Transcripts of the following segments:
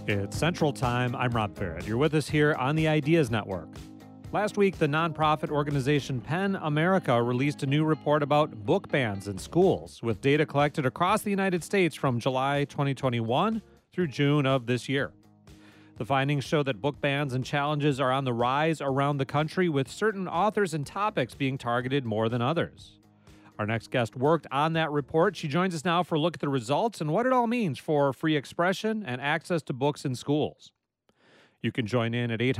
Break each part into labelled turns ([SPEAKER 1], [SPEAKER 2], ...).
[SPEAKER 1] It's Central Time. I'm Rob Barrett. You're with us here on the Ideas Network. Last week, the nonprofit organization PEN America released a new report about book bans in schools, with data collected across the United States from July 2021 through June of this year. The findings show that book bans and challenges are on the rise around the country, with certain authors and topics being targeted more than others. Our next guest worked on that report. She joins us now for a look at the results and what it all means for free expression and access to books in schools. You can join in at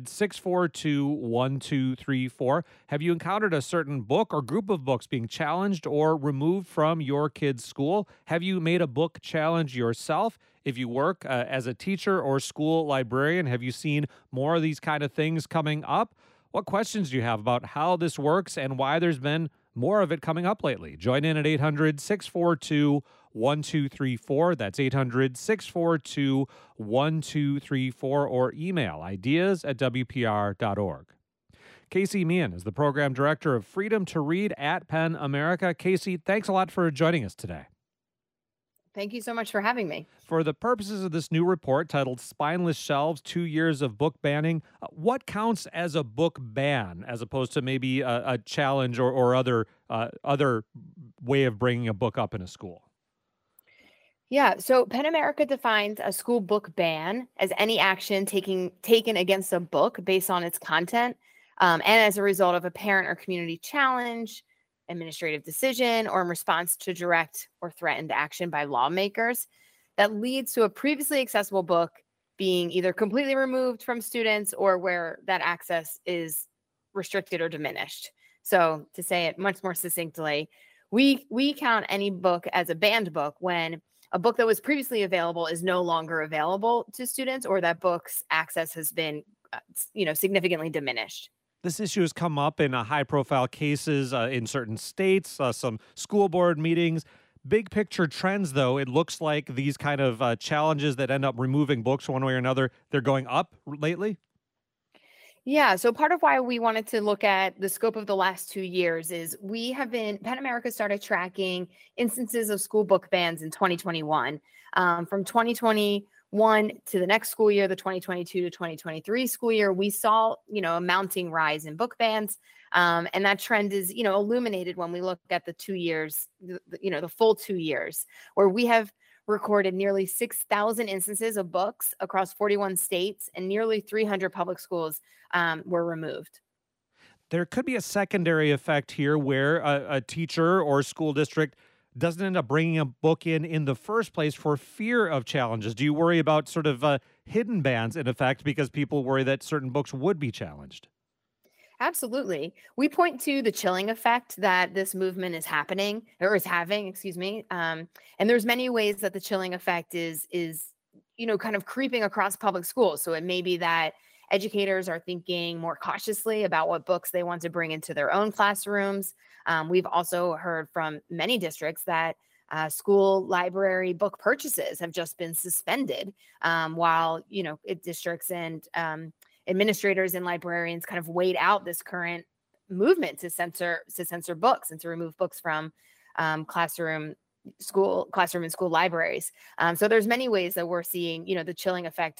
[SPEAKER 1] 800-642-1234. Have you encountered a certain book or group of books being challenged or removed from your kid's school? Have you made a book challenge yourself? If you work as a teacher or school librarian, have you seen more of these kind of things coming up? What questions do you have about how this works and why there's been more of it coming up lately? Join in at 800-642-1234. That's 800-642-1234, or email ideas@wpr.org. Casey Meehan is the program director of Freedom to Read at PEN America. Casey, thanks a lot for joining us today.
[SPEAKER 2] Thank you so much for having me.
[SPEAKER 1] For the purposes of this new report titled Spineless Shelves, 2 Years of Book Banning, what counts as a book ban as opposed to maybe a challenge or other way of bringing a book up in a school?
[SPEAKER 2] Yeah, so PEN America defines a school book ban as any action taken against a book based on its content and as a result of a parent or community challenge, administrative decision, or in response to direct or threatened action by lawmakers that leads to a previously accessible book being either completely removed from students or where that access is restricted or diminished. So to say it much more succinctly, we count any book as a banned book when a book that was previously available is no longer available to students, or that book's access has been significantly diminished.
[SPEAKER 1] This issue has come up in high-profile cases in certain states, some school board meetings. Big picture trends, though, it looks like these kind of challenges that end up removing books one way or another, they're going up lately?
[SPEAKER 2] Yeah, so part of why we wanted to look at the scope of the last 2 years is PEN America started tracking instances of school book bans in 2021. From 2021 to the next school year, the 2022 to 2023 school year, we saw, a mounting rise in book bans. And that trend is, illuminated when we look at the 2 years, the full 2 years, where we have recorded nearly 6,000 instances of books across 41 states, and nearly 300 public schools were removed.
[SPEAKER 1] There could be a secondary effect here where a teacher or school district doesn't end up bringing a book in the first place for fear of challenges. Do you worry about sort of hidden bans in effect because people worry that certain books would be challenged?
[SPEAKER 2] Absolutely. We point to the chilling effect that this movement is having, and there's many ways that the chilling effect is kind of creeping across public schools. So it may be that educators are thinking more cautiously about what books they want to bring into their own classrooms. We've also heard from many districts that school library book purchases have just been suspended, while districts and administrators and librarians kind of wait out this current movement to censor books and to remove books from classroom and school libraries. So there's many ways that we're seeing, the chilling effect,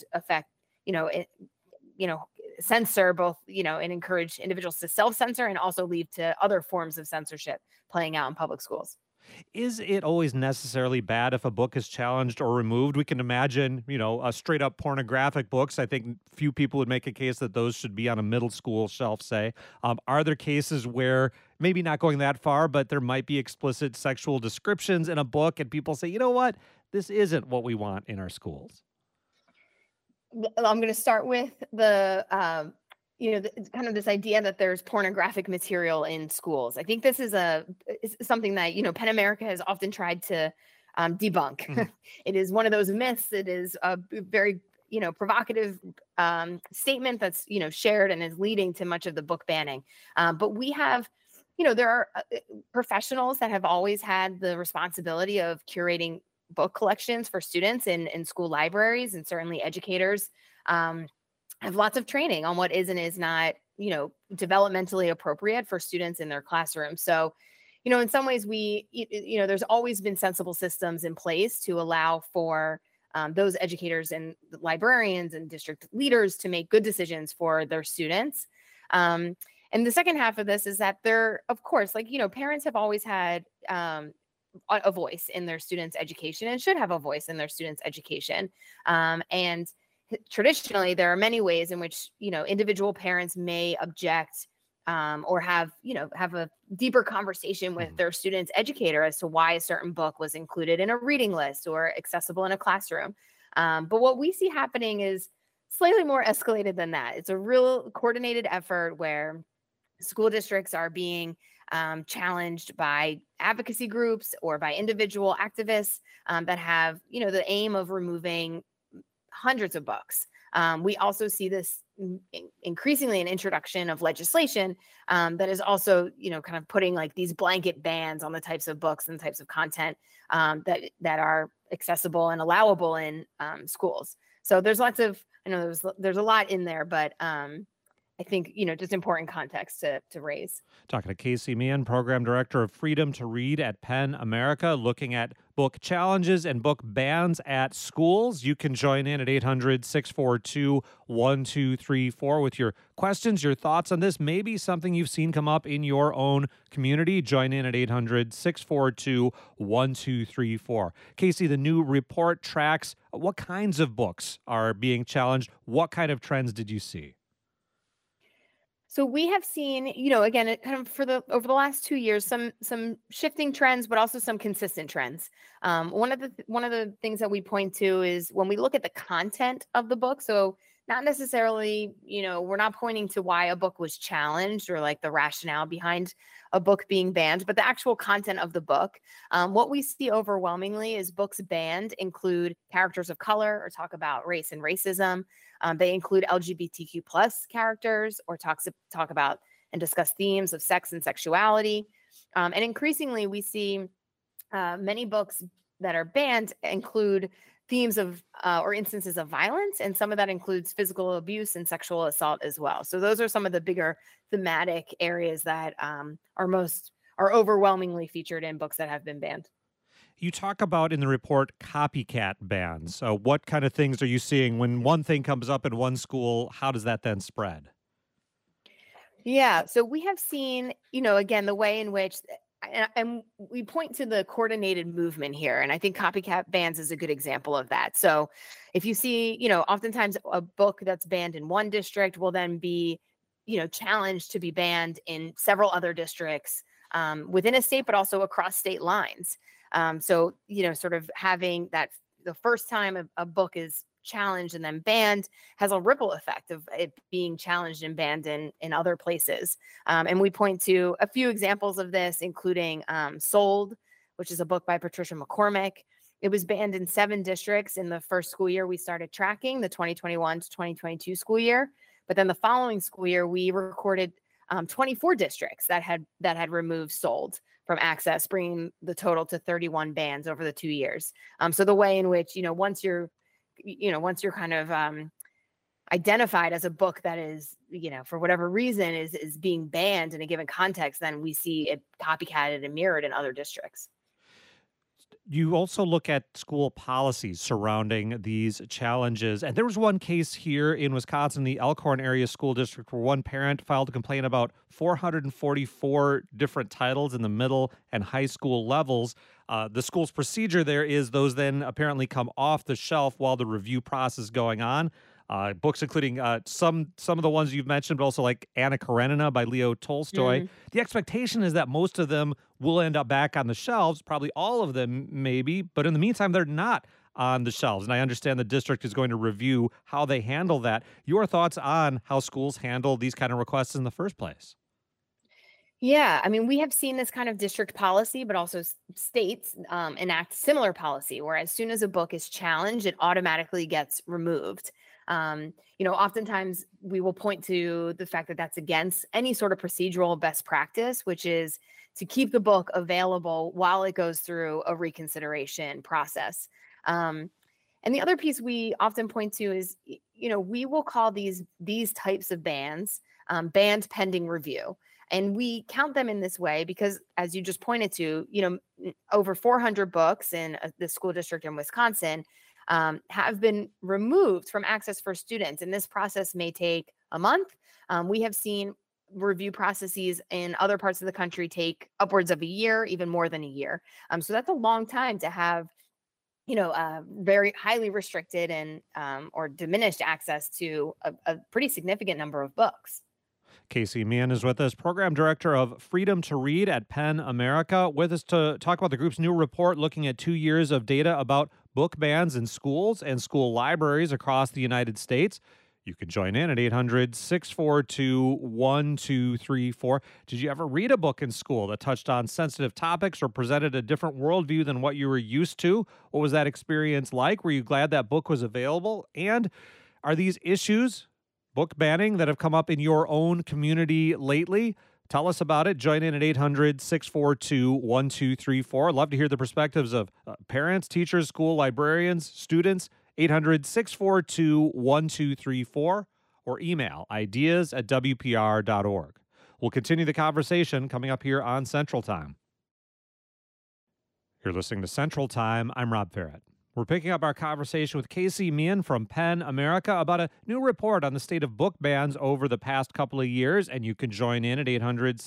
[SPEAKER 2] censor both, and encourage individuals to self-censor and also lead to other forms of censorship playing out in public schools.
[SPEAKER 1] Is it always necessarily bad if a book is challenged or removed? We can imagine, straight up pornographic books. I think few people would make a case that those should be on a middle school shelf, say. Are there cases where maybe not going that far, but there might be explicit sexual descriptions in a book and people say, you know what, this isn't what we want in our schools?
[SPEAKER 2] I'm going to start with the kind of this idea that there's pornographic material in schools. I think this is something that, PEN America has often tried to debunk. Mm-hmm. It is one of those myths. It is a very, provocative statement that's, shared and is leading to much of the book banning. But we have, there are professionals that have always had the responsibility of curating book collections for students in school libraries, and certainly educators have lots of training on what is and is not, developmentally appropriate for students in their classroom. So, in some ways there's always been sensible systems in place to allow for those educators and librarians and district leaders to make good decisions for their students. And the second half of this is that they're, of course, like, parents have always had a voice in their students' education and should have a voice in their students' education. And traditionally, there are many ways in which, individual parents may object or have a deeper conversation with their student's educator as to why a certain book was included in a reading list or accessible in a classroom. But what we see happening is slightly more escalated than that. It's a real coordinated effort where school districts are being challenged by advocacy groups or by individual activists that have, the aim of removing hundreds of books. We also see this increasingly an introduction of legislation that is also, kind of putting like these blanket bans on the types of books and types of content that are accessible and allowable in schools. So there's lots of, I know there's a lot in there, but I think, just important context to raise.
[SPEAKER 1] Talking to Casey Meehan, Program Director of Freedom to Read at PEN America, looking at book challenges and book bans at schools. You can join in at 800-642-1234 with your questions, your thoughts on this. Maybe something you've seen come up in your own community. Join in at 800-642-1234. Casey, the new report tracks what kinds of books are being challenged. What kind of trends did you see?
[SPEAKER 2] So we have seen, again, it kind of over the last 2 years, some shifting trends, but also some consistent trends. One of the things that we point to is when we look at the content of the book. So not necessarily, we're not pointing to why a book was challenged or like the rationale behind a book being banned, but the actual content of the book. What we see overwhelmingly is books banned include characters of color or talk about race and racism. They include LGBTQ plus characters or talk about and discuss themes of sex and sexuality. And increasingly, we see many books that are banned include themes of or instances of violence, and some of that includes physical abuse and sexual assault as well. So those are some of the bigger thematic areas that are overwhelmingly featured in books that have been banned.
[SPEAKER 1] You talk about in the report copycat bans. What kind of things are you seeing when one thing comes up in one school? How does that then spread?
[SPEAKER 2] Yeah, so we have seen, again, the way in which, and we point to the coordinated movement here. And I think copycat bans is a good example of that. So if you see, oftentimes a book that's banned in one district will then be, challenged to be banned in several other districts within a state, but also across state lines. So, sort of having that the first time a book is challenged and then banned has a ripple effect of it being challenged and banned in other places. And we point to a few examples of this, including Sold, which is a book by Patricia McCormick. It was banned in 7 districts in the first school year we started tracking, the 2021 to 2022 school year. But then the following school year, we recorded 24 districts that had removed Sold from access, bringing the total to 31 bans over the 2 years. So the way in which, once you're kind of identified as a book that is, for whatever reason is being banned in a given context, then we see it copycatted and mirrored in other districts.
[SPEAKER 1] You also look at school policies surrounding these challenges. And there was one case here in Wisconsin, the Elkhorn Area School District, where one parent filed a complaint about 444 different titles in the middle and high school levels. The school's procedure there is those then apparently come off the shelf while the review process is going on. Books including some of the ones you've mentioned, but also like Anna Karenina by Leo Tolstoy. Mm. The expectation is that most of them will end up back on the shelves, probably all of them maybe, but in the meantime, they're not on the shelves. And I understand the district is going to review how they handle that. Your thoughts on how schools handle these kind of requests in the first place?
[SPEAKER 2] Yeah, I mean, we have seen this kind of district policy, but also states enact similar policy, where as soon as a book is challenged, it automatically gets removed. Oftentimes we will point to the fact that that's against any sort of procedural best practice, which is to keep the book available while it goes through a reconsideration process. And the other piece we often point to is, we will call these types of bans banned pending review. And we count them in this way because, as you just pointed to, over 400 books in the school district in Wisconsin have been removed from access for students. And this process may take a month. We have seen review processes in other parts of the country take upwards of a year, even more than a year. So that's a long time to have, very highly restricted and or diminished access to a pretty significant number of books.
[SPEAKER 1] Casey Meehan is with us, Program Director of Freedom to Read at PEN America, with us to talk about the group's new report looking at 2 years of data about book bans in schools and school libraries across the United States. You can join in at 800-642-1234. Did you ever read a book in school that touched on sensitive topics or presented a different worldview than what you were used to? What was that experience like? Were you glad that book was available? And are these issues, book banning, that have come up in your own community lately? Tell us about it. Join in at 800-642-1234. I'd love to hear the perspectives of parents, teachers, school librarians, students. 800-642-1234 or email ideas@wpr.org. We'll continue the conversation coming up here on Central Time. You're listening to Central Time. I'm Rob Farrett. We're picking up our conversation with Casey Meehan from PEN America about a new report on the state of book bans over the past couple of years, and you can join in at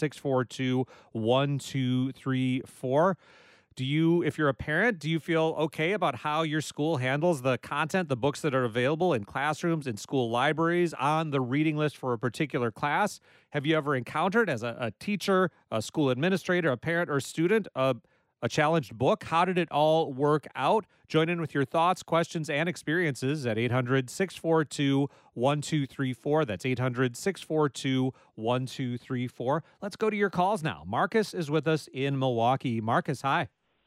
[SPEAKER 1] 800-642-1234. If you're a parent, do you feel okay about how your school handles the content, the books that are available in classrooms, in school libraries, on the reading list for a particular class? Have you ever encountered, as a teacher, a school administrator, a parent, or student, a challenged book? How did it all work out? Join in with your thoughts, questions, and experiences at 800-642-1234. That's 800-642-1234. Let's go to your calls now. Marcus is with us in Milwaukee. Marcus, hi.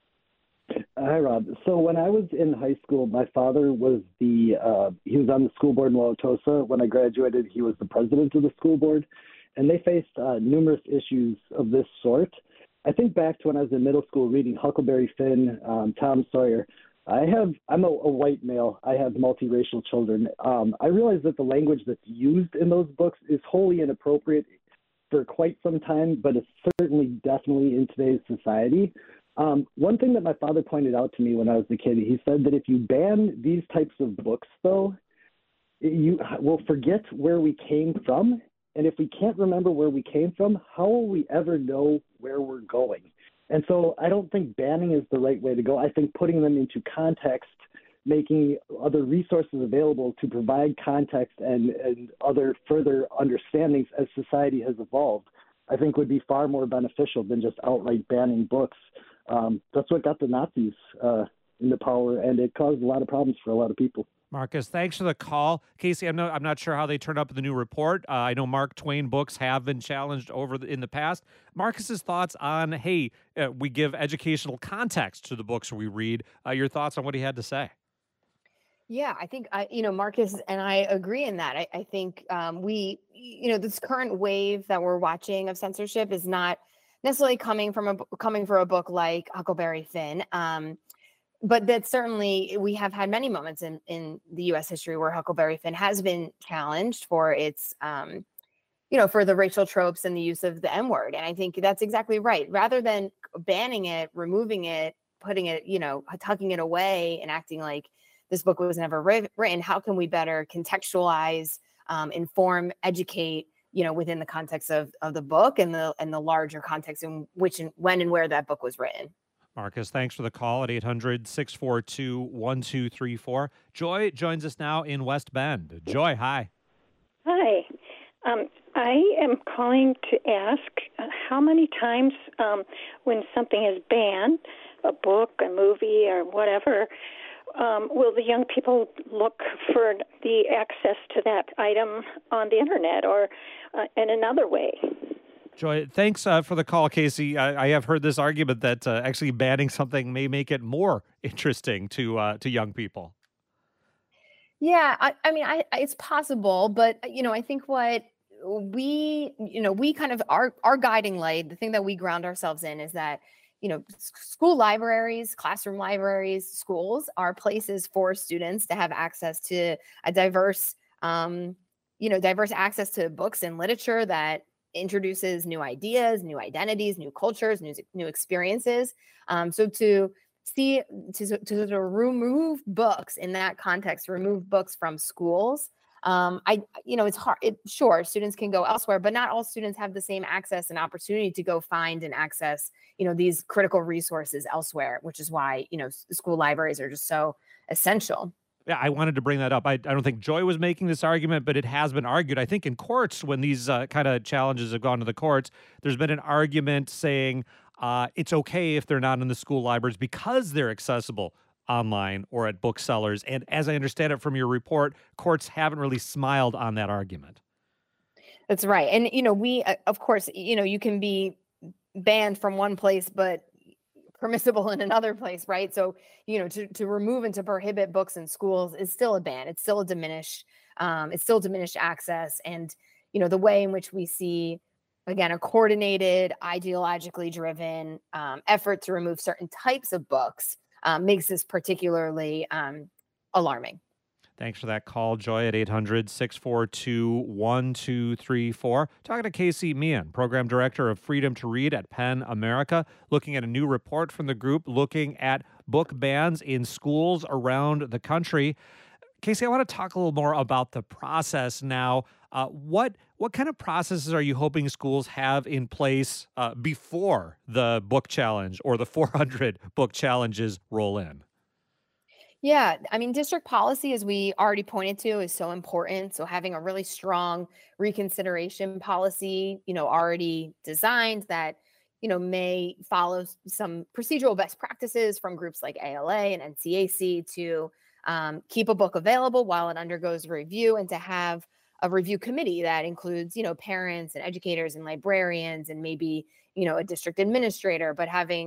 [SPEAKER 3] Hi, Rob. So when I was in high school, my father was he was on the school board in Wauwatosa. When I graduated, he was the president of the school board, and they faced numerous issues of this sort. I think back to when I was in middle school reading Huckleberry Finn, Tom Sawyer. I'm a white male. I have multiracial children. I realize that the language that's used in those books is wholly inappropriate for quite some time, but it's definitely in today's society. One thing that my father pointed out to me when I was a kid, he said that if you ban these types of books, though, you will forget where we came from. And if we can't remember where we came from, how will we ever know where we're going? And so I don't think banning is the right way to go. I think putting them into context, making other resources available to provide context and other further understandings as society has evolved, I think would be far more beneficial than just outright banning books. That's what got the Nazis into power, and it caused a lot of problems for a lot of people.
[SPEAKER 1] Marcus, thanks for the call. Casey, I'm not sure how they turned up in the new report. I know Mark Twain books have been challenged in the past. Marcus's thoughts on, we give educational context to the books we read. Your thoughts on what he had to say?
[SPEAKER 2] Yeah, I think Marcus and I agree in that. I think this current wave that we're watching of censorship is not necessarily coming for a book like Huckleberry Finn. But that certainly we have had many moments in the U.S. history where Huckleberry Finn has been challenged for its, for the racial tropes and the use of the M-word. And I think that's exactly right. Rather than banning it, removing it, putting it, tucking it away and acting like this book was never written, how can we better contextualize, inform, educate, within the context of the book and the larger context in which and when and where that book was written.
[SPEAKER 1] Marcus, thanks for the call at 800-642-1234. Joy joins us now in West Bend. Joy, hi.
[SPEAKER 4] Hi. I am calling to ask how many times when something is banned, a book, a movie, or whatever, will the young people look for the access to that item on the internet or in another way?
[SPEAKER 1] Joy, thanks for the call, Casey. I have heard this argument that actually banning something may make it more interesting to young people.
[SPEAKER 2] Yeah, I mean, it's possible, but I think what we kind of our guiding light, the thing that we ground ourselves in, is that school libraries, classroom libraries, schools are places for students to have access to a diverse access to books and literature that introduces new ideas, new identities, new cultures, new experiences. So to see to remove books in that context, remove books from schools. It's hard. Sure, students can go elsewhere, but not all students have the same access and opportunity to go find and access, these critical resources elsewhere, which is why, school libraries are just so essential.
[SPEAKER 1] Yeah, I wanted to bring that up. I don't think Joy was making this argument, but it has been argued. I think in courts, when these kind of challenges have gone to the courts, there's been an argument saying it's okay if they're not in the school libraries because they're accessible online or at booksellers. And as I understand it from your report, courts haven't really smiled on that argument.
[SPEAKER 2] That's right. And, we, of course, you can be banned from one place, but permissible in another place, right? So, to remove and to prohibit books in schools is still a ban. It's still diminished access. And, the way in which we see, again, a coordinated, ideologically driven effort to remove certain types of books makes this particularly alarming.
[SPEAKER 1] Thanks for that call, Joy, at 800-642-1234. Talking to Casey Meehan, Program Director of Freedom to Read at PEN America, looking at a new report from the group looking at book bans in schools around the country. Casey, I want to talk a little more about the process now. What kind of processes are you hoping schools have in place before the book challenge or the 400 book challenges roll in?
[SPEAKER 2] Yeah, I mean, district policy, as we already pointed to, is so important. So having a really strong reconsideration policy, already designed that, may follow some procedural best practices from groups like ALA and NCAC to keep a book available while it undergoes review, and to have a review committee that includes, parents and educators and librarians and maybe, a district administrator, but having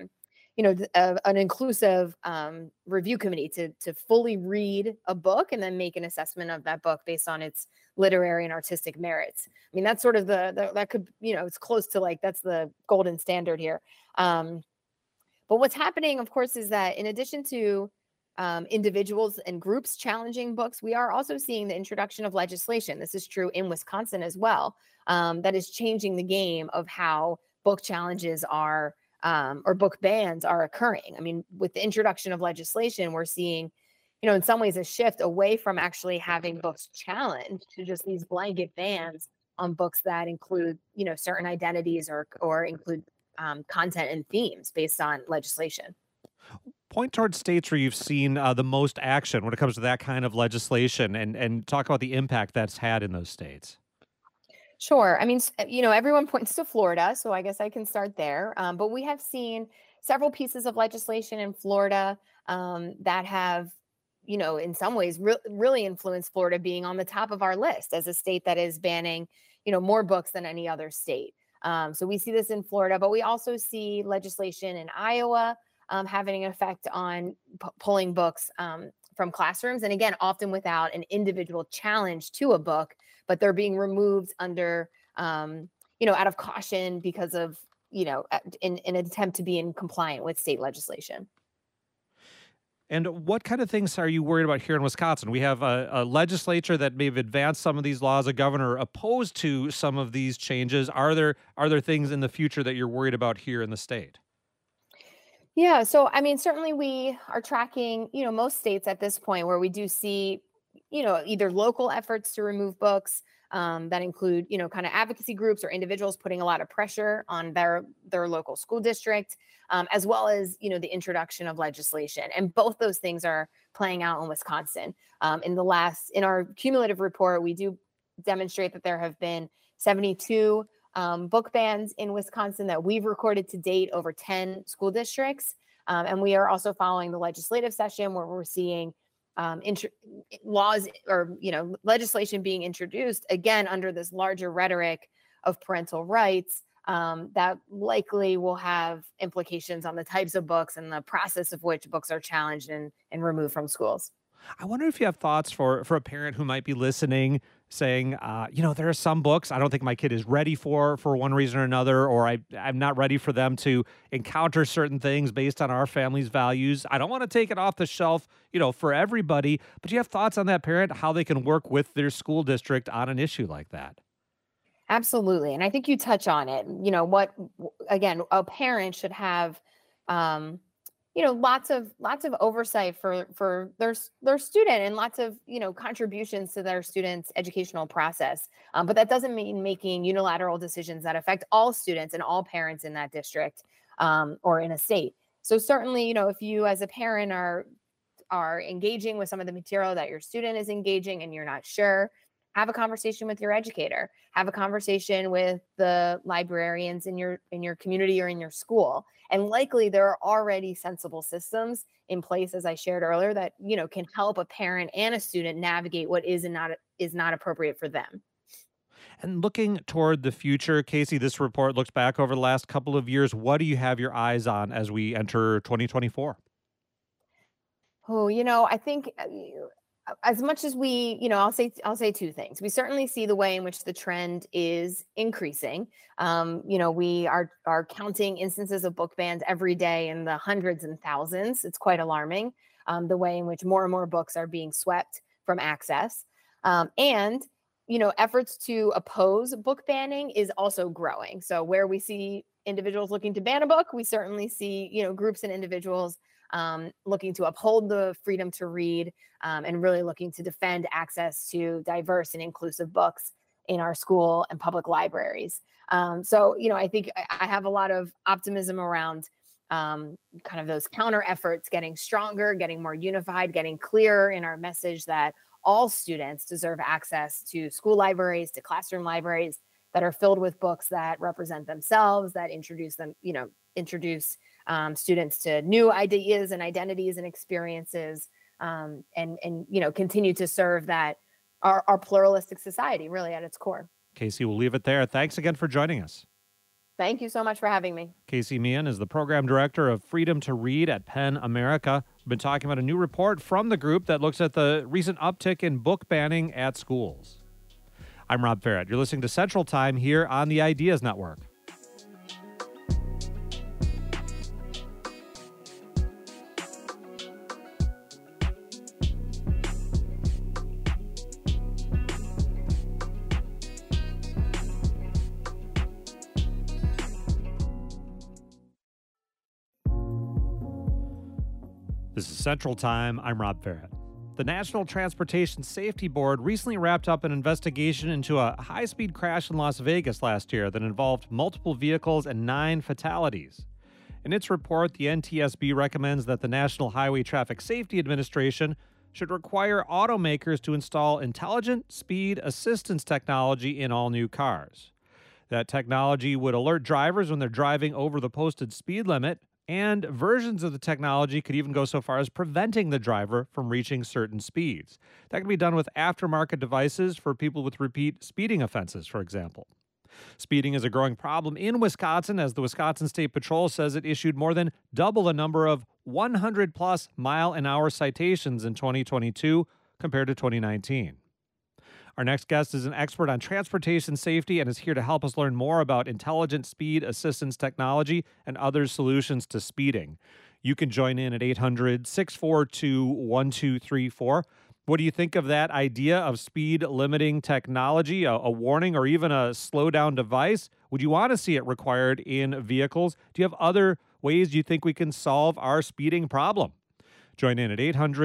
[SPEAKER 2] an inclusive review committee to fully read a book and then make an assessment of that book based on its literary and artistic merits. I mean, that's sort of that could, it's close to that's the golden standard here. But what's happening, of course, is that in addition to individuals and groups challenging books, we are also seeing the introduction of legislation. This is true in Wisconsin as well. That is changing the game of how book challenges are or book bans are occurring. I mean, with the introduction of legislation, we're seeing, in some ways, a shift away from actually having books challenged to just these blanket bans on books that include, certain identities or include content and themes based on legislation.
[SPEAKER 1] Point towards states where you've seen the most action when it comes to that kind of legislation, and talk about the impact that's had in those states.
[SPEAKER 2] Sure. I mean, everyone points to Florida, so I guess I can start there. But we have seen several pieces of legislation in Florida that have, in some ways really influenced Florida being on the top of our list as a state that is banning, more books than any other state. So we see this in Florida, but we also see legislation in Iowa having an effect on pulling books from classrooms. And again, often without an individual challenge to a book, but they're being removed under, out of caution because of, in an attempt to be in compliant with state legislation.
[SPEAKER 1] And what kind of things are you worried about here in Wisconsin? We have a legislature that may have advanced some of these laws, a governor opposed to some of these changes. Are there things in the future that you're worried about here in the state?
[SPEAKER 2] Yeah. So, I mean, certainly we are tracking, most states at this point where we do see, either local efforts to remove books that include, kind of advocacy groups or individuals putting a lot of pressure on their local school district, as well as, the introduction of legislation. And both those things are playing out in Wisconsin. In our cumulative report, we do demonstrate that there have been 72 book bans in Wisconsin that we've recorded to date over 10 school districts. And we are also following the legislative session where we're seeing laws or, legislation being introduced, again, under this larger rhetoric of parental rights that likely will have implications on the types of books and the process of which books are challenged and removed from schools.
[SPEAKER 1] I wonder if you have thoughts for a parent who might be listening saying, there are some books I don't think my kid is ready for one reason or another, or I'm not ready for them to encounter certain things based on our family's values. I don't want to take it off the shelf, for everybody. But do you have thoughts on that parent, how they can work with their school district on an issue like that?
[SPEAKER 2] Absolutely. And I think you touch on it. Again, a parent should have lots of oversight for their student, and lots of contributions to their students' educational process. But that doesn't mean making unilateral decisions that affect all students and all parents in that district, or in a state. So certainly, if you as a parent are engaging with some of the material that your student is engaging and you're not sure, have a conversation with your educator, have a conversation with the librarians in your community or in your school. And likely there are already sensible systems in place, as I shared earlier, that can help a parent and a student navigate what is and is not appropriate for them.
[SPEAKER 1] And looking toward the future, Casey, this report looks back over the last couple of years. What do you have your eyes on as we enter 2024?
[SPEAKER 2] Oh, I think as much as we, I'll say two things. We certainly see the way in which the trend is increasing. We are counting instances of book bans every day in the hundreds and thousands. It's quite alarming, the way in which more and more books are being swept from access. And efforts to oppose book banning is also growing. So where we see individuals looking to ban a book, we certainly see, groups and individuals looking to uphold the freedom to read, and really looking to defend access to diverse and inclusive books in our school and public libraries. So, I think I have a lot of optimism around kind of those counter efforts getting stronger, getting more unified, getting clearer in our message that all students deserve access to school libraries, to classroom libraries that are filled with books that represent themselves, that introduce students to new ideas and identities and experiences, and continue to serve that our pluralistic society really at its core.
[SPEAKER 1] Casey, we'll leave it there. Thanks again for joining us.
[SPEAKER 2] Thank you so much for having me.
[SPEAKER 1] Casey Meehan is the program director of Freedom to Read at PEN America. We've been talking about a new report from the group that looks at the recent uptick in book banning at schools. I'm Rob Ferret. You're listening to Central Time here on the Ideas Network. This is Central Time. I'm Rob Ferret. The National Transportation Safety Board recently wrapped up an investigation into a high-speed crash in Las Vegas last year that involved multiple vehicles and 9 fatalities. In its report, the NTSB recommends that the National Highway Traffic Safety Administration should require automakers to install intelligent speed assistance technology in all new cars. That technology would alert drivers when they're driving over the posted speed limit, and versions of the technology could even go so far as preventing the driver from reaching certain speeds. That can be done with aftermarket devices for people with repeat speeding offenses, for example. Speeding is a growing problem in Wisconsin, as the Wisconsin State Patrol says it issued more than double the number of 100-plus mile-an-hour citations in 2022 compared to 2019. Our next guest is an expert on transportation safety and is here to help us learn more about intelligent speed assistance technology and other solutions to speeding. You can join in at 800-642-1234. What do you think of that idea of speed limiting technology, a warning or even a slow-down device? Would you want to see it required in vehicles? Do you have other ways you think we can solve our speeding problem? Join in at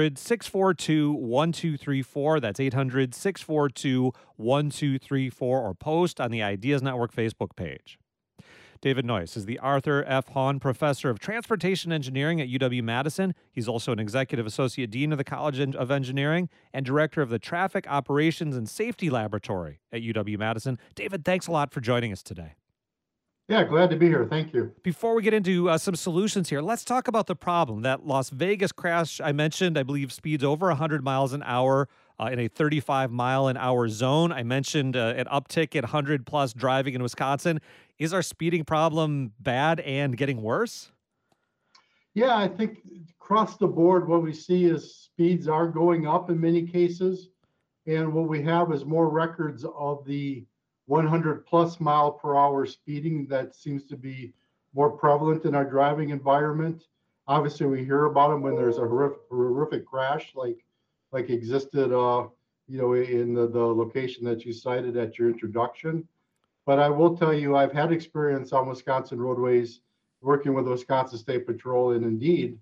[SPEAKER 1] 800-642-1234. That's 800-642-1234, or post on the Ideas Network Facebook page. David Noyce is the Arthur F. Hahn Professor of Transportation Engineering at UW-Madison. He's also an Executive Associate Dean of the College of Engineering and Director of the Traffic Operations and Safety Laboratory at UW-Madison. David, thanks a lot for joining us today.
[SPEAKER 5] Yeah, glad to be here. Thank you.
[SPEAKER 1] Before we get into some solutions here, let's talk about the problem. That Las Vegas crash I mentioned, I believe, speeds over 100 miles an hour in a 35-mile-an-hour zone. I mentioned an uptick at 100-plus driving in Wisconsin. Is our speeding problem bad and getting worse?
[SPEAKER 5] Yeah, I think across the board, what we see is speeds are going up in many cases. And what we have is more records of the 100-plus mile per hour speeding that seems to be more prevalent in our driving environment. Obviously, we hear about them when there's a horrific crash like existed, in the location that you cited at your introduction. But I will tell you, I've had experience on Wisconsin roadways working with the Wisconsin State Patrol, and indeed,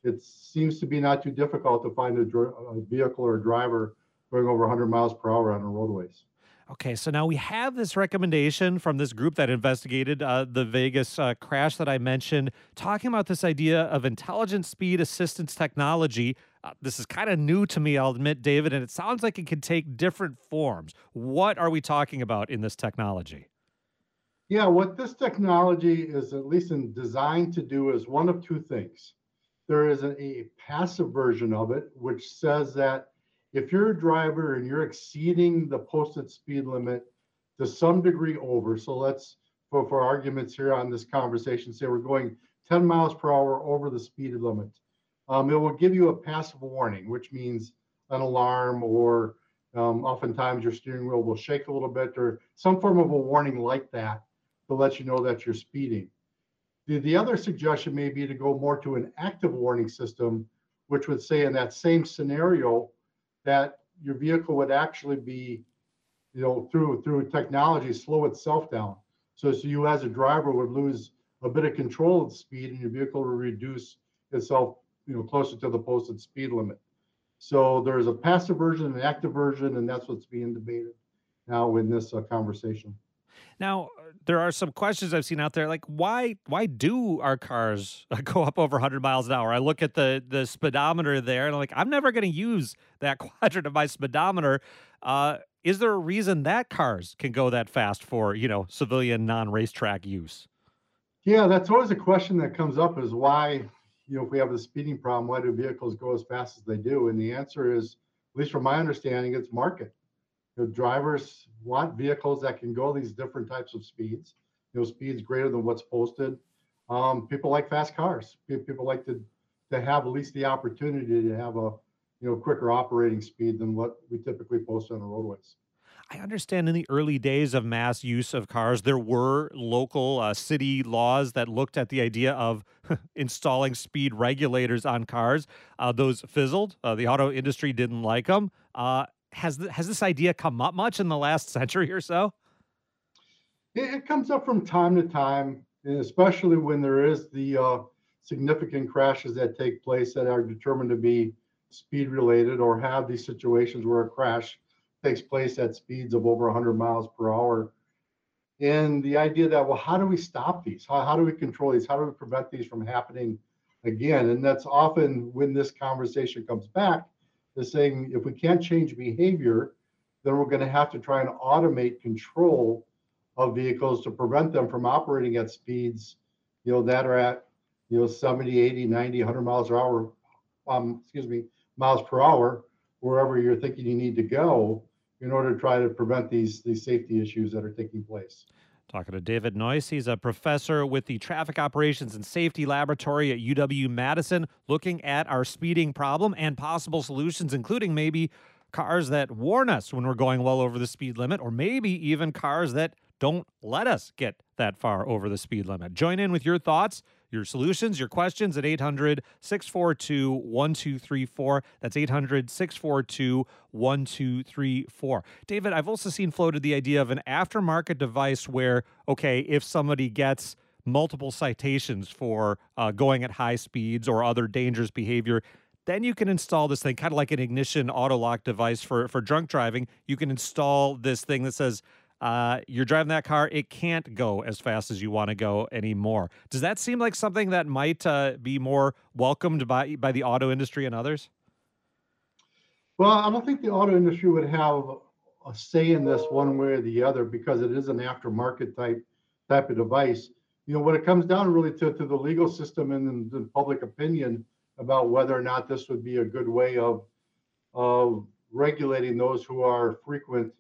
[SPEAKER 5] it seems to be not too difficult to find a vehicle or a driver going over 100 miles per hour on the roadways.
[SPEAKER 1] Okay, so now we have this recommendation from this group that investigated the Vegas crash that I mentioned, talking about this idea of intelligent speed assistance technology. This is kind of new to me, I'll admit, David, and it sounds like it can take different forms. What are we talking about in this technology?
[SPEAKER 5] Yeah, what this technology is at least designed to do is one of two things. There is a passive version of it, which says that if you're a driver and you're exceeding the posted speed limit to some degree over, so let's, for arguments here on this conversation, say we're going 10 miles per hour over the speed limit, it will give you a passive warning, which means an alarm, or oftentimes your steering wheel will shake a little bit, or some form of a warning like that to let you know that you're speeding. The other suggestion may be to go more to an active warning system, which would say in that same scenario that your vehicle would actually be, through technology, slow itself down. So you as a driver would lose a bit of control of the speed, and your vehicle will reduce itself, closer to the posted speed limit. So there's a passive version and an active version, and that's what's being debated now in this conversation.
[SPEAKER 1] Now, there are some questions I've seen out there, like why do our cars go up over 100 miles an hour? I look at the speedometer there, and I'm like, I'm never going to use that quadrant of my speedometer. Is there a reason that cars can go that fast for, civilian non-racetrack use?
[SPEAKER 5] Yeah, that's always a question that comes up, is why, if we have the speeding problem, why do vehicles go as fast as they do? And the answer is, at least from my understanding, it's market. Drivers want vehicles that can go these different types of speeds, speeds greater than what's posted. People like fast cars. People like to have at least the opportunity to have a quicker operating speed than what we typically post on the roadways.
[SPEAKER 1] I understand in the early days of mass use of cars, there were local city laws that looked at the idea of installing speed regulators on cars. Those fizzled. The auto industry didn't like them. Has this idea come up much in the last century or so?
[SPEAKER 5] It comes up from time to time, and especially when there is the significant crashes that take place that are determined to be speed related, or have these situations where a crash takes place at speeds of over 100 miles per hour. And the idea that, well, how do we stop these? How do we control these? How do we prevent these from happening again? And that's often when this conversation comes back, is saying if we can't change behavior, then we're going to have to try and automate control of vehicles to prevent them from operating at speeds, that are at, 70, 80, 90, 100 miles per hour, miles per hour, wherever you're thinking you need to go in order to try to prevent these safety issues that are taking place.
[SPEAKER 1] Talking to David Noyce. He's a professor with the Traffic Operations and Safety Laboratory at UW-Madison, looking at our speeding problem and possible solutions, including maybe cars that warn us when we're going well over the speed limit, or maybe even cars that don't let us get that far over the speed limit. Join in with your thoughts, your solutions, your questions at 800-642-1234. That's 800-642-1234. David, I've also seen floated the idea of an aftermarket device where, okay, if somebody gets multiple citations for going at high speeds or other dangerous behavior, then you can install this thing, kind of like an ignition auto lock device for drunk driving. You can install this thing that says, you're driving that car, it can't go as fast as you want to go anymore. Does that seem like something that might be more welcomed by the auto industry and others?
[SPEAKER 5] Well, I don't think the auto industry would have a say in this one way or the other, because it is an aftermarket type of device. When it comes down really to the legal system and the public opinion about whether or not this would be a good way of regulating those who are frequent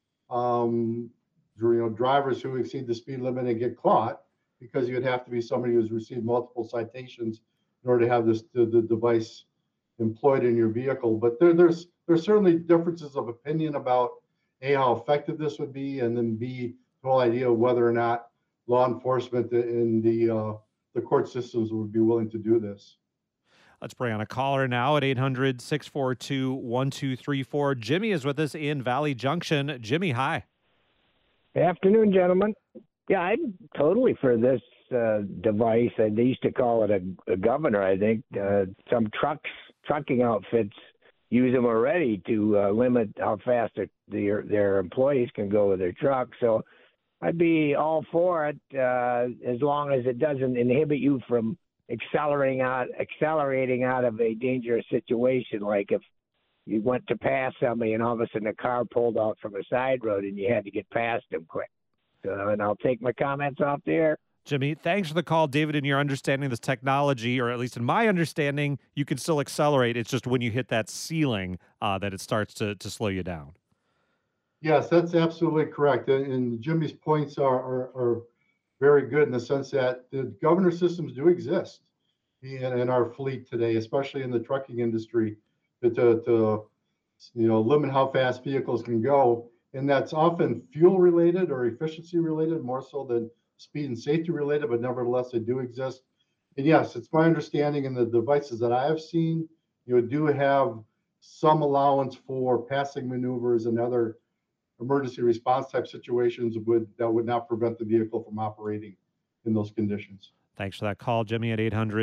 [SPEAKER 5] drivers who exceed the speed limit and get caught, because you'd have to be somebody who's received multiple citations in order to have the device employed in your vehicle. But there's certainly differences of opinion about A, how effective this would be, and then B, the whole idea of whether or not law enforcement in the court systems would be willing to do this.
[SPEAKER 1] Let's bring on a caller now at 800-642-1234. Jimmy is with us in Valley Junction. Jimmy, hi.
[SPEAKER 6] Good afternoon, gentlemen. Yeah, I'm totally for this device, and they used to call it a governor, I think. Some trucking outfits use them already to limit how fast their employees can go with their truck. So I'd be all for it as long as it doesn't inhibit you from accelerating out of a dangerous situation, like if you went to pass somebody and all of a sudden a car pulled out from a side road and you had to get past them quick. And I'll take my comments off there.
[SPEAKER 1] Jimmy, thanks for the call. David, in your understanding of this technology, or at least in my understanding, you can still accelerate. It's just when you hit that ceiling that it starts to slow you down.
[SPEAKER 5] Yes, that's absolutely correct. And Jimmy's points are very good in the sense that the governor systems do exist in our fleet today, especially in the trucking industry, to limit how fast vehicles can go. And that's often fuel related or efficiency related, more so than speed and safety related, but nevertheless, they do exist. And yes, it's my understanding in the devices that I have seen, you do have some allowance for passing maneuvers and other emergency response type situations that would not prevent the vehicle from operating in those conditions.
[SPEAKER 1] Thanks for that call, Jimmy, at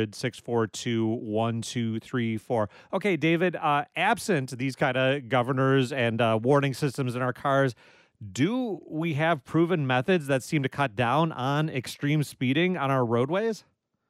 [SPEAKER 1] 800-642-1234. Okay, David, absent these kind of governors and warning systems in our cars, do we have proven methods that seem to cut down on extreme speeding on our roadways?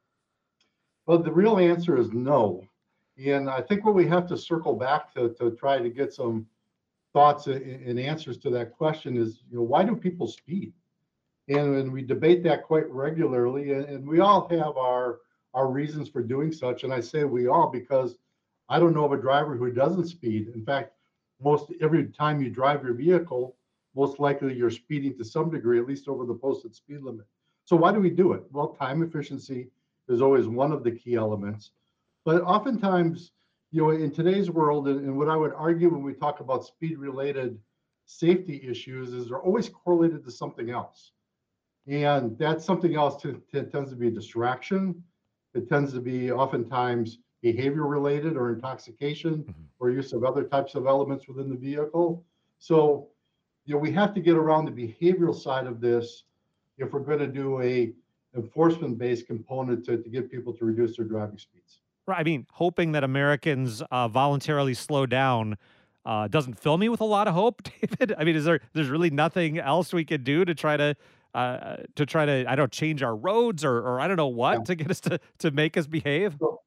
[SPEAKER 5] Well, the real answer is no. And I think what we have to circle back to try to get some thoughts and answers to that question is, why do people speed? And we debate that quite regularly, and we all have our reasons for doing such. And I say we all because I don't know of a driver who doesn't speed. In fact, every time you drive your vehicle, most likely you're speeding to some degree, at least over the posted speed limit. So why do we do it? Well, time efficiency is always one of the key elements. But oftentimes, in today's world, and what I would argue when we talk about speed-related safety issues is they're always correlated to something else. And that something else tends to be a distraction. It tends to be oftentimes behavior-related or intoxication or use of other types of elements within the vehicle. So, we have to get around the behavioral side of this if we're going to do a enforcement-based component to get people to reduce their driving speeds.
[SPEAKER 1] Right. I mean, hoping that Americans voluntarily slow down doesn't fill me with a lot of hope, David. I mean, there's really nothing else we could do to try to change our roads or I don't know what to get us to make us behave?
[SPEAKER 5] So,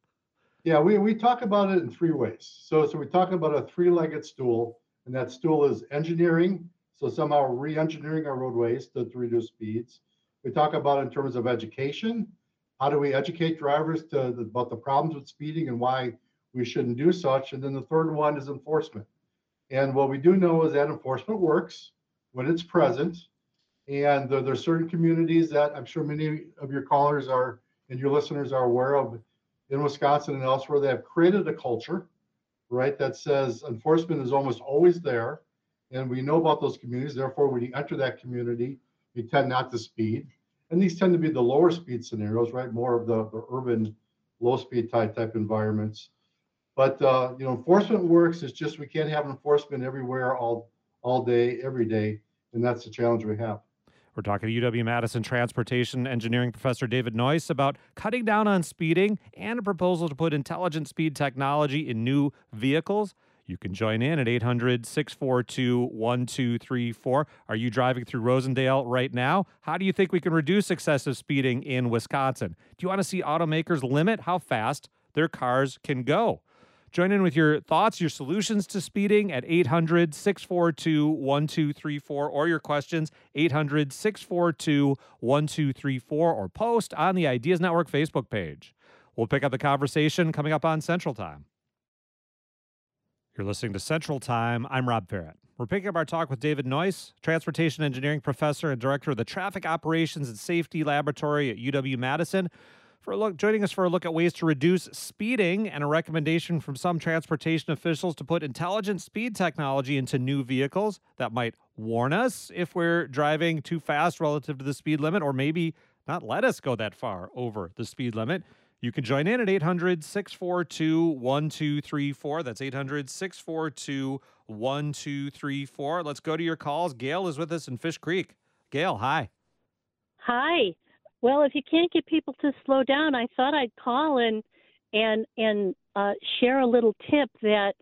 [SPEAKER 5] we talk about it in three ways. So we talk about a three-legged stool, and that stool is engineering. So somehow re-engineering our roadways to reduce speeds. We talk about it in terms of education. How do we educate drivers about the problems with speeding and why we shouldn't do such? And then the third one is enforcement. And what we do know is that enforcement works when it's present. And there's certain communities that I'm sure many of your callers and your listeners are aware of in Wisconsin and elsewhere that have created a culture, right, that says enforcement is almost always there. And we know about those communities. Therefore, when you enter that community, you tend not to speed. And these tend to be the lower speed scenarios, right? More of the urban low speed type environments. But enforcement works. It's just we can't have enforcement everywhere all day, every day. And that's the challenge we have.
[SPEAKER 1] We're talking to UW-Madison Transportation Engineering Professor David Noyce about cutting down on speeding and a proposal to put intelligent speed technology in new vehicles. You can join in at 800-642-1234. Are you driving through Rosendale right now? How do you think we can reduce excessive speeding in Wisconsin? Do you want to see automakers limit how fast their cars can go? Join in with your thoughts, your solutions to speeding at 800-642-1234 or your questions, 800-642-1234 or post on the Ideas Network Facebook page. We'll pick up the conversation coming up on Central Time. You're listening to Central Time. I'm Rob Barrett. We're picking up our talk with David Noyce, Transportation Engineering Professor and Director of the Traffic Operations and Safety Laboratory at UW-Madison. Joining us for a look at ways to reduce speeding and a recommendation from some transportation officials to put intelligent speed technology into new vehicles that might warn us if we're driving too fast relative to the speed limit, or maybe not let us go that far over the speed limit. You can join in at 800-642-1234. That's 800-642-1234. Let's go to your calls. Gail is with us in Fish Creek. Gail, hi.
[SPEAKER 7] Hi. Well, if you can't get people to slow down, I thought I'd call and share a little tip that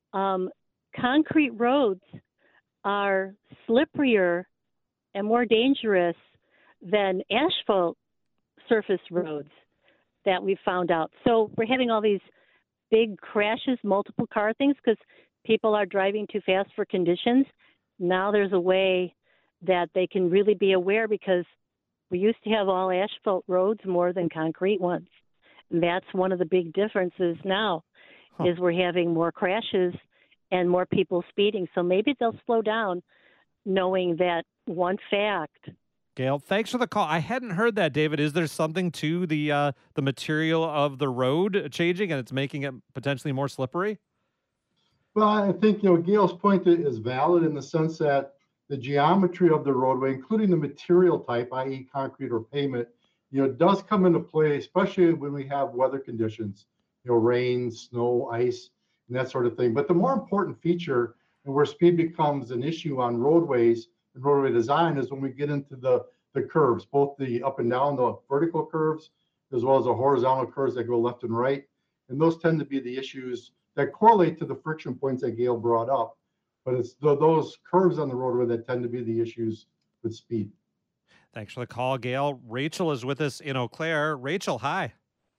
[SPEAKER 7] concrete roads are slipperier and more dangerous than asphalt surface roads that we've found out. So we're having all these big crashes, multiple car things, because people are driving too fast for conditions. Now there's a way that they can really be aware, because we used to have all asphalt roads more than concrete ones. And that's one of the big differences now, is we're having more crashes and more people speeding. So maybe they'll slow down, knowing that one fact.
[SPEAKER 1] Gail, thanks for the call. I hadn't heard that, David. Is there something to the material of the road changing and it's making it potentially more slippery?
[SPEAKER 5] Well, I think, Gail's point is valid in the sense that the geometry of the roadway, including the material type, i.e. concrete or pavement, does come into play, especially when we have weather conditions, rain, snow, ice, and that sort of thing. But the more important feature, and where speed becomes an issue on roadways and roadway design, is when we get into the curves, both the up and down, the vertical curves, as well as the horizontal curves that go left and right. And those tend to be the issues that correlate to the friction points that Gail brought up. But it's those curves on the roadway that tend to be the issues with speed.
[SPEAKER 1] Thanks for the call, Gail. Rachel is with us in Eau Claire. Rachel, hi.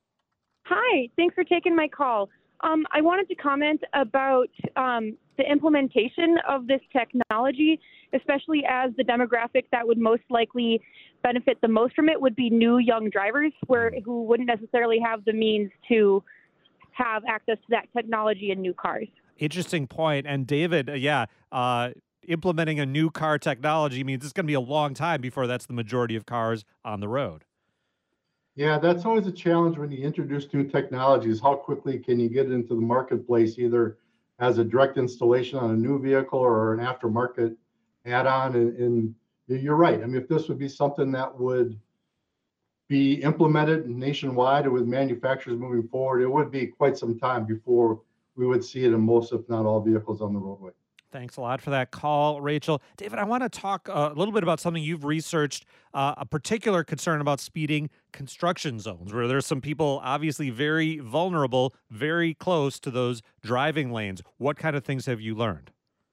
[SPEAKER 8] Hi, thanks for taking my call. I wanted to comment about the implementation of this technology, especially as the demographic that would most likely benefit the most from it would be new young drivers who wouldn't necessarily have the means to have access to that technology in new cars.
[SPEAKER 1] Interesting point. And David, implementing a new car technology means it's going to be a long time before that's the majority of cars on the road.
[SPEAKER 5] Yeah, that's always a challenge when you introduce new technologies. How quickly can you get it into the marketplace, either as a direct installation on a new vehicle or an aftermarket add-on? And you're right. I mean, if this would be something that would be implemented nationwide or with manufacturers moving forward, it would be quite some time before we would see it in most, if not all, vehicles on the roadway.
[SPEAKER 1] Thanks a lot for that call, Rachel. David, I want to talk a little bit about something you've researched, a particular concern about speeding construction zones, where there's some people obviously very vulnerable, very close to those driving lanes. What kind of things have you learned?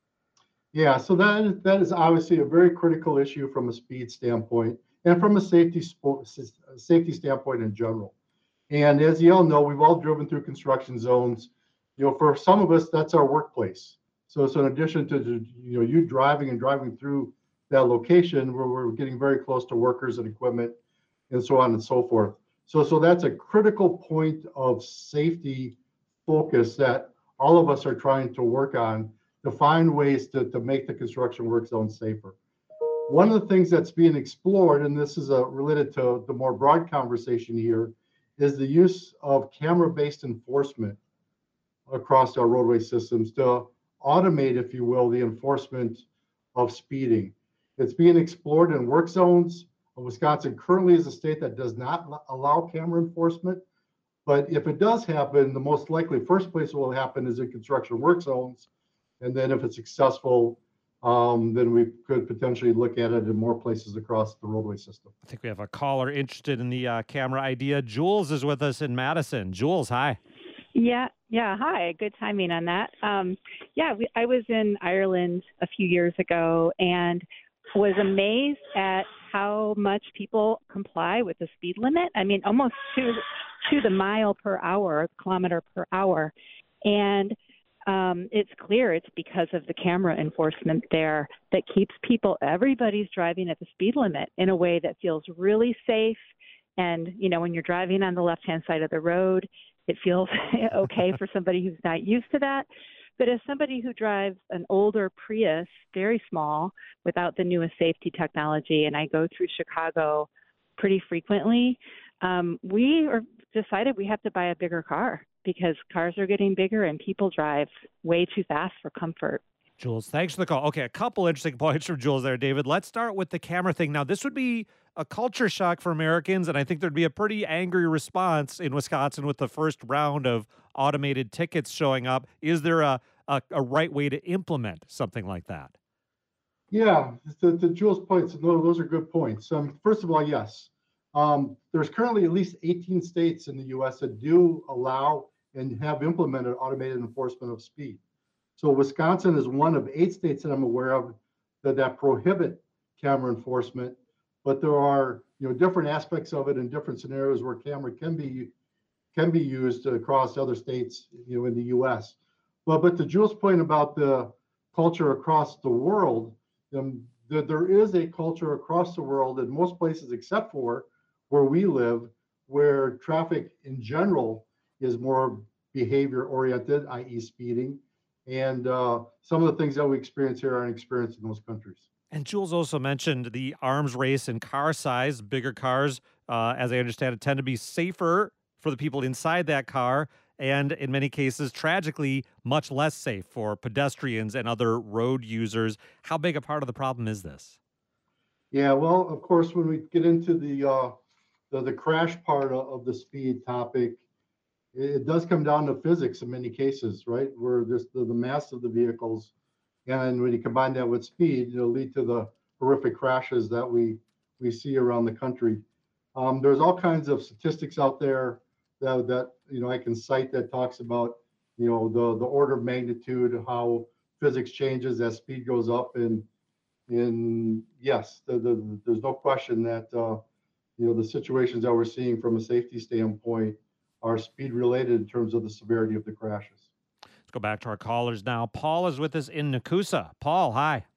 [SPEAKER 5] Yeah, so that is obviously a very critical issue from a speed standpoint and from a safety standpoint in general. And as you all know, we've all driven through construction zones. For some of us, that's our workplace. So in addition to you driving through that location, where we're getting very close to workers and equipment and so on and so forth. So that's a critical point of safety focus that all of us are trying to work on to find ways to make the construction work zone safer. One of the things that's being explored, and this is related to the more broad conversation here, is the use of camera-based enforcement across our roadway systems to automate, if you will, the enforcement of speeding. It's being explored in work zones. Wisconsin currently is a state that does not allow camera enforcement. But if it does happen, the most likely first place it will happen is in construction work zones. And then if it's successful, then we could potentially look at it in more places across the roadway system.
[SPEAKER 1] I think we have a caller interested in the camera idea. Jules is with us in Madison. Jules, hi.
[SPEAKER 9] Yeah. Hi. Good timing on that. I was in Ireland a few years ago and was amazed at how much people comply with the speed limit. I mean, almost to the mile per hour, kilometer per hour. And it's clear it's because of the camera enforcement there that keeps everybody's driving at the speed limit in a way that feels really safe. And, when you're driving on the left-hand side of the road, it feels okay for somebody who's not used to that. But as somebody who drives an older Prius, very small, without the newest safety technology, and I go through Chicago pretty frequently, we decided we have to buy a bigger car because cars are getting bigger and people drive way too fast for comfort.
[SPEAKER 1] Jules, thanks for the call. Okay, a couple interesting points from Jules there, David. Let's start with the camera thing. Now, this would be a culture shock for Americans, and I think there'd be a pretty angry response in Wisconsin with the first round of automated tickets showing up. Is there a right way to implement something like that?
[SPEAKER 5] Yeah, to Jules' points, those are good points. First of all, yes, There's currently at least 18 states in the U.S. that do allow and have implemented automated enforcement of speed. So Wisconsin is one of 8 states that I'm aware of that prohibit camera enforcement, but there are different aspects of it in different scenarios where camera can be used across other states in the U.S. But to Jules' point about the culture across the world, there is a culture across the world in most places except for where we live, where traffic in general is more behavior oriented, i.e. speeding. And some of the things that we experience here aren't experienced in those countries.
[SPEAKER 1] And Jules also mentioned the arms race in car size. Bigger cars, as I understand it, tend to be safer for the people inside that car, and in many cases, tragically, much less safe for pedestrians and other road users. How big a part of the problem is this?
[SPEAKER 5] Yeah, well, of course, when we get into the crash part of the speed topic, it does come down to physics in many cases, right? Where just the mass of the vehicles, and when you combine that with speed, it'll lead to the horrific crashes that we see around the country. There's all kinds of statistics out there that I can cite that talks about the order of magnitude, how physics changes as speed goes up, and yes, there's no question that the situations that we're seeing from a safety standpoint are speed related in terms of the severity of the crashes.
[SPEAKER 1] Let's go back to our callers now. Paul is with us in Nakusa. Paul, hi.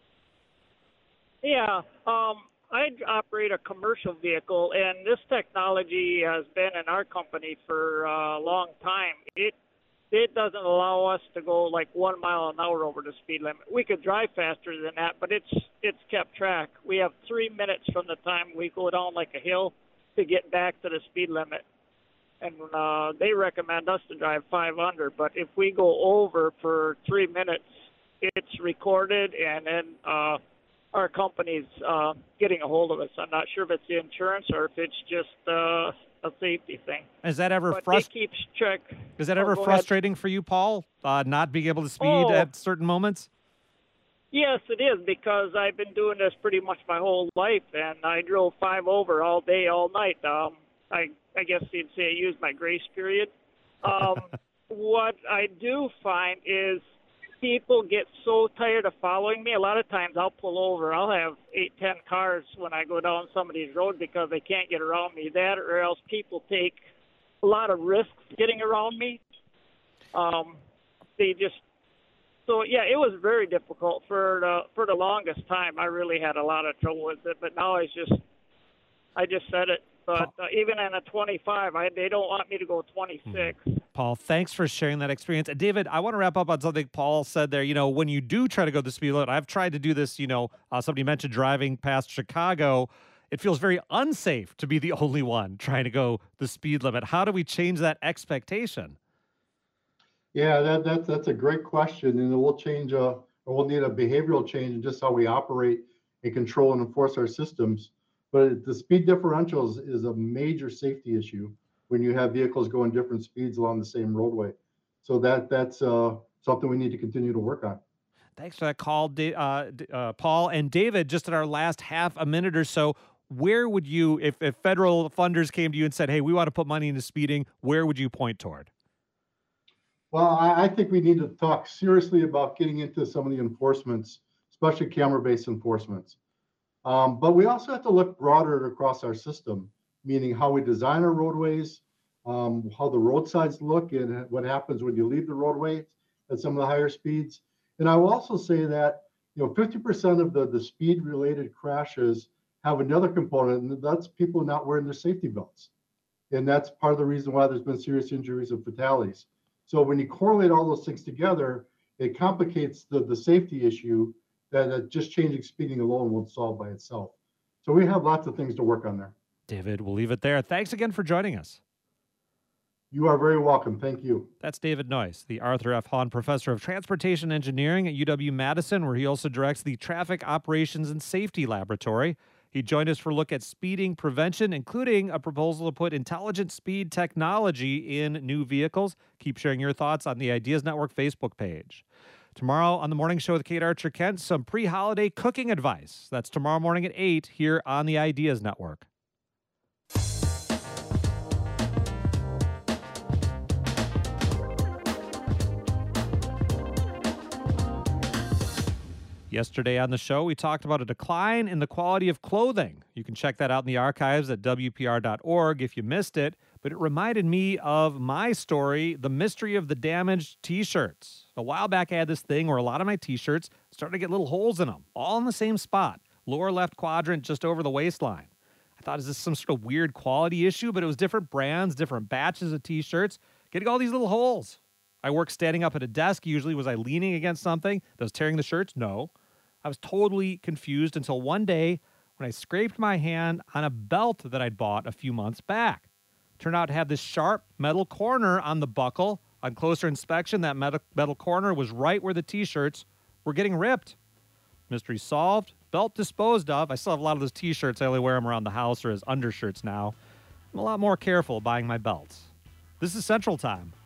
[SPEAKER 10] Yeah, I operate a commercial vehicle, and this technology has been in our company for a long time. It doesn't allow us to go like 1 mile an hour over the speed limit. We could drive faster than that, but it's kept track. We have 3 minutes from the time we go down like a hill to get back to the speed limit. And they recommend us to drive 5 under, but if we go over for 3 minutes, it's recorded, and then our company's getting a hold of us. I'm not sure if it's the insurance or if it's just a safety thing.
[SPEAKER 1] Is that ever
[SPEAKER 10] Is
[SPEAKER 1] that ever frustrating for you, Paul? Not being able to speed at certain moments?
[SPEAKER 10] Yes, it is, because I've been doing this pretty much my whole life, and I drove 5 over all day, all night. I guess you'd say I used my grace period. What I do find is people get so tired of following me. A lot of times I'll pull over. I'll have 8, 10 cars when I go down some of these roads because they can't get around me. That, or else people take a lot of risks getting around me. So yeah, it was very difficult for the longest time. I really had a lot of trouble with it, but now I just said it. But even in a 25, they don't want me to go 26.
[SPEAKER 1] Paul, thanks for sharing that experience. And David, I want to wrap up on something Paul said there. When you do try to go the speed limit, I've tried to do this, somebody mentioned driving past Chicago. It feels very unsafe to be the only one trying to go the speed limit. How do we change that expectation?
[SPEAKER 5] Yeah, that's a great question. And we'll need a behavioral change in just how we operate and control and enforce our systems. But the speed differentials is a major safety issue when you have vehicles going different speeds along the same roadway. So that's something we need to continue to work on.
[SPEAKER 1] Thanks for that call, Paul. And David, just in our last half a minute or so, where would you, if federal funders came to you and said, hey, we want to put money into speeding, where would you point toward?
[SPEAKER 5] Well, I think we need to talk seriously about getting into some of the enforcements, especially camera-based enforcements. But we also have to look broader across our system, meaning how we design our roadways, how the roadsides look, and what happens when you leave the roadway at some of the higher speeds. And I will also say that 50% of the speed-related crashes have another component, and that's people not wearing their safety belts. And that's part of the reason why there's been serious injuries and fatalities. So when you correlate all those things together, it complicates the safety issue that just changing speeding alone won't solve by itself. So we have lots of things to work on there.
[SPEAKER 1] David, we'll leave it there. Thanks again for joining us.
[SPEAKER 5] You are very welcome. Thank you.
[SPEAKER 1] That's David Noyce, the Arthur F. Hahn Professor of Transportation Engineering at UW-Madison, where he also directs the Traffic Operations and Safety Laboratory. He joined us for a look at speeding prevention, including a proposal to put intelligent speed technology in new vehicles. Keep sharing your thoughts on the Ideas Network Facebook page. Tomorrow on the Morning Show with Kate Archer-Kent, some pre-holiday cooking advice. That's tomorrow morning at 8 here on the Ideas Network. Yesterday on the show, we talked about a decline in the quality of clothing. You can check that out in the archives at WPR.org if you missed it, but it reminded me of my story, The Mystery of the Damaged T-Shirts. A while back, I had this thing where a lot of my T-shirts started to get little holes in them, all in the same spot, lower left quadrant just over the waistline. I thought, is this some sort of weird quality issue? But it was different brands, different batches of T-shirts, getting all these little holes. I worked standing up at a desk usually. Was I leaning against something that was tearing the shirts? No. I was totally confused until one day when I scraped my hand on a belt that I'd bought a few months back. Turned out to have this sharp metal corner on the buckle. On closer inspection, that metal corner was right where the T-shirts were getting ripped. Mystery solved, belt disposed of. I still have a lot of those T-shirts. I only wear them around the house or as undershirts now. I'm a lot more careful buying my belts. This is Central Time.